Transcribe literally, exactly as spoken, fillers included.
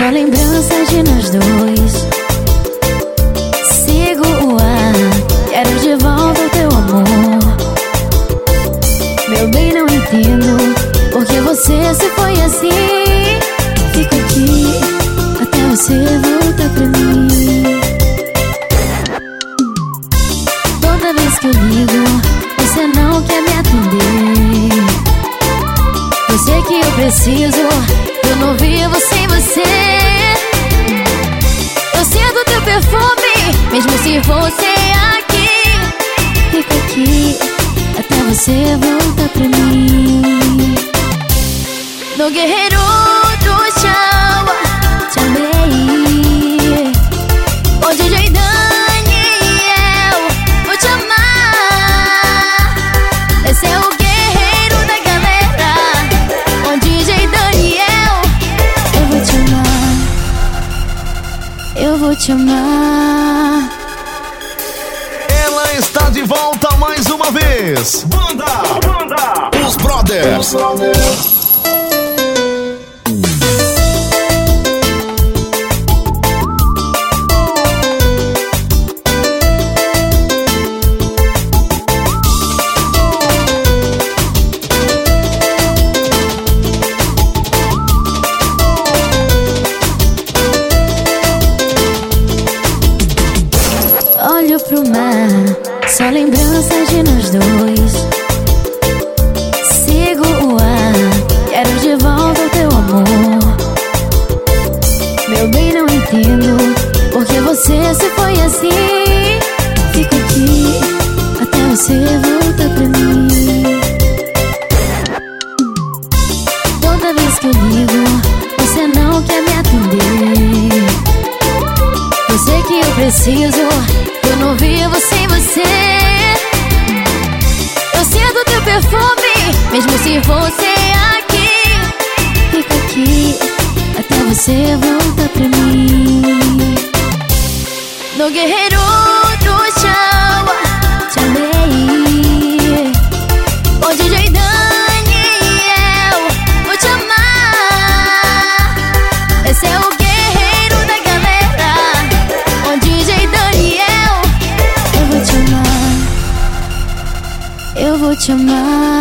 só lembrança de nós dois. Sigo o ar, quero de volta o teu amor. Meu bem, não entendo porque você se foi assim. Fico aqui até você voltar pra mim. Toda vez que eu ligo, você não quer me atender. Eu sei que eu preciso, eu não vivo sem você. Eu sinto teu perfume, mesmo se fosse aqui. Fico aqui até você voltar pra mim. No guerreiro do chão, te amei. O D J Daniel, vou te amar. Esse é o guerreiro da galera. O D J Daniel, eu vou te amar. Eu vou te amar. Ela está de volta mais uma vez. Banda, Banda, Os Brothers. Os Brothers. Olho pro mar, só lembrança de nós dois. Sigo o ar, quero de volta o teu amor. Meu bem, não entendo porque você se foi assim. Fico aqui até você voltar pra mim. Toda vez que eu ligo, você não quer me atender. Eu sei que eu preciso, eu não vivo sem você. Eu sinto teu perfume, mesmo se fosse aqui. Fico aqui até você voltar pra mim. No guerreiro do chão, te amei. O D J Daniel, vou te amar. Esse é o guerreiro da galera. O D J Daniel, eu vou te amar. Eu vou te amar.